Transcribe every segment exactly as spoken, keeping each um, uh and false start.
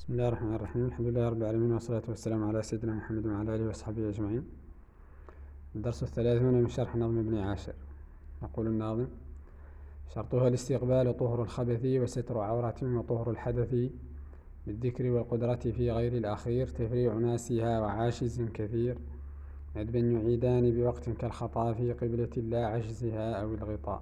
بسم الله الرحمن الرحيم. الحمد لله رب العالمين، والصلاة والسلام على سيدنا محمد وعلى آله وصحبه أجمعين. الدرس الثلاثون من شرح نظم ابن عاشر. يقول الناظم: شرطها الاستقبال طهر الخبث وستر عورة وطهر الحدث بالذكر والقدرة في غير الأخير تفريع ناسها وعاشز كثير ندبا يعيدان بوقت كالخطا في قبلة لا عجزها أو الغطاء.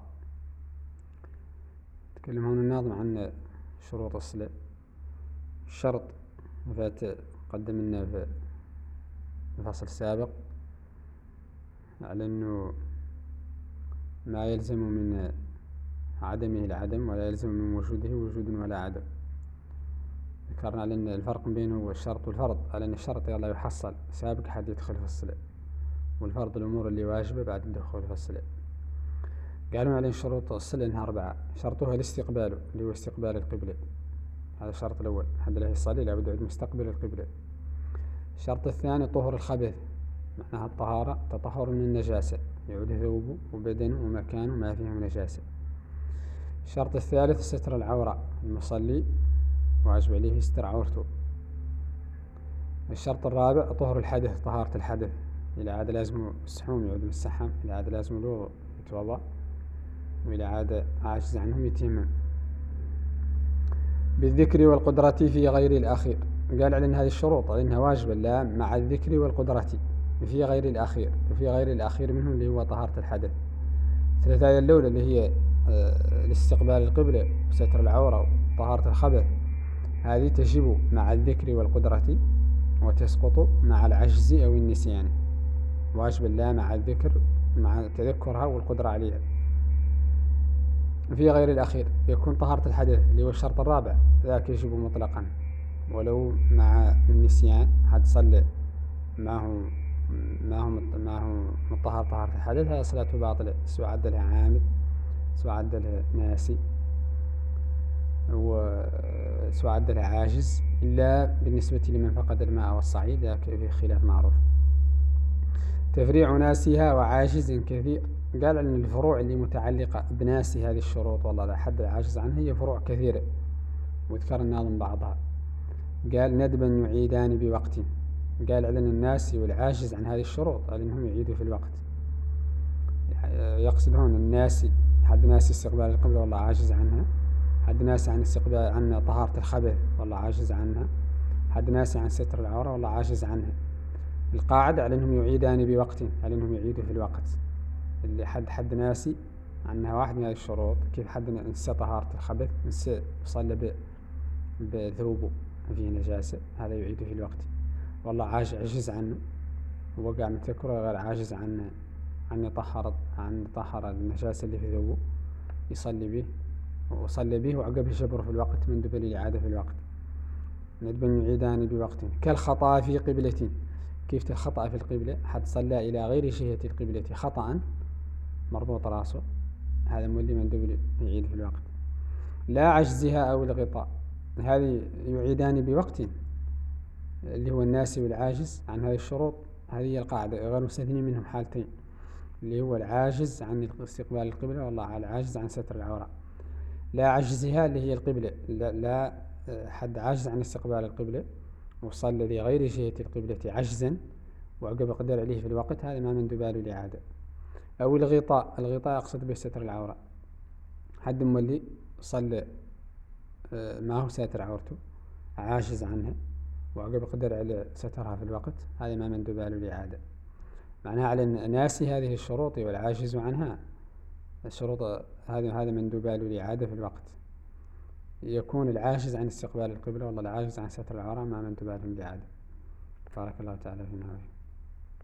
تكلم هنا الناظم عن شروط الصلاة. الشرط فات قدمنا في الفصل السابق على أنه ما يلزم من عدمه العدم ولا يلزم من وجوده وجود ولا عدم. ذكرنا على أن الفرق بينه الشرط والفرض، على أن الشرط يلا يحصل سابق حد يدخل في الصلاة، والفرض الأمور اللي واجبة بعد الدخول في الصلاة. قالوا على شروط الصلاة إنها أربعة. شرطها الاستقبال اللي هو استقبال القبلة، هذا الشرط الأول، حد له يصلي لابد يعود مستقبل القبلة. الشرط الثاني طهر الخبث، معناها الطهارة، تطهر من النجاسة، يعود ثوبه وبدنه ومكانه ما فيه نجاسة. الشرط الثالث ستر العورة، المصلي واجب عليه يستر عورته. الشرط الرابع طهر الحدث، طهارة الحدث، إذا عاد لازم السحوم يعود بالسحام، إذا عاد لازم الوضوء يتوضأ، وإذا عاد عاجز عنهم يتيمم. بالذكر والقدرة في غير الأخير، قال على أن هذه الشروط على أنها واجبة لا مع الذكر والقدرة في غير الأخير. في غير الأخير منهم اللي هو طهارة الحدث. الثلاثة الأولى اللي هي الاستقبال القبلة وستر العورة وطهارة الخبث، هذه تجب مع الذكر والقدرة وتسقط مع العجز أو النسيان. واجب لا مع الذكر مع تذكرها والقدرة عليها. في غير الأخير يكون طهارة الحدث اللي هو الشرط الرابع، ذاك يجب مطلقا ولو مع النسيان. حد صلى ما هو ما هو ما هو مطهر طهارة الحدث، هذا صلاته باطلة، سواء عد لها عامد سواء عد لها ناسي وسواء عد لها عاجز، إلا بالنسبة لمن فقد الماء والصعيد، ذاك في خلاف معروف. تفريع ناسها وعاجز كثير، قال أن الفروع اللي متعلقة بناسي هذه الشروط والله لا حد العاجز عنها هي فروع كثيرة، وذكر الناظم بعضها. قال ندبا يعيدان بوقت، قال على الناس والعاجز عن هذه الشروط على أنهم يعيدوا في الوقت. يقصد هون الناس، حد ناس استقبال القبلة والله عاجز عنها، حد ناس عن استقبال عن طهارة الخبث والله عاجز عنها، حد ناس عن ستر العورة والله عاجز عنها. القاعدة على أنهم يعيدان بوقت، على أنهم يعيدوا في الوقت. اللي حد حد ناسي عنها واحد من هذه الشروط، كيف حد نسى طهارة الخبث، نسى صلى بثوبه فيه نجاسة، هذا يعيد في الوقت. والله عاجز عنه، وقع متكرر غير عاجز عنه عن طهر عن طهر النجاسة اللي في ثوبه، يصلي به وصلي به وعقب يشبر في الوقت من دبل الإعادة في الوقت. ندبا يعيدان بوقت كالخطأ في قبلة، كيف الخطأ في القبلة، حد صلى إلى غير جهة القبلة خطأ مربوط راسه، هذا مولي من دبل يعيد في الوقت. لا عجزها أو الغطاء، هذه يعيدان بوقت اللي هو الناسي والعاجز عن هذه الشروط. هذه القاعدة غير مستثني منهم حالتين، اللي هو العاجز عن استقبال القبلة والله على العاجز عن ستر العورة. لا عجزها اللي هي القبلة، لا, لا حد عاجز عن استقبال القبلة وصلى لغير جهة القبلة عجزا وعقب قدر عليه في الوقت، هذا ما من دبال الإعادة. أو الغطاء، الغطاء أقصد به ستر العورة، حد مولي صلى ما هو ساتر عورته عاجز عنها وعقب قدر على سترها في الوقت، هذا ما من دبال الإعادة. معناها على ناسي هذه الشروط والعاجز عنها الشروط، هذا هذا من دبال الإعادة في الوقت. يكون العاجز عن استقبال القبلة والله العاجز عن ستر العورة ما من دبال الإعادة. بارك الله تعالى فينا.